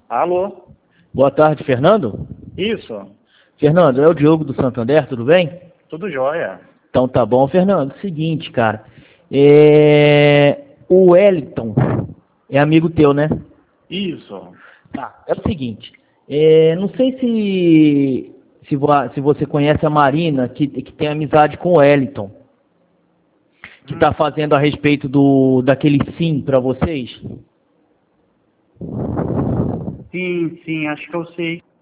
Alô? Boa tarde, Fernando. Isso, Fernando, é o Diogo do Santander, tudo bem? tudo jóia. Então tá bom, Fernando. Seguinte, cara. O Wellington é amigo teu, né? Isso. Tá. É o seguinte. Não sei se você conhece a Marina, que tem amizade com o Wellington, que tá fazendo a respeito daquele sim pra vocês. Sim, acho que eu sei.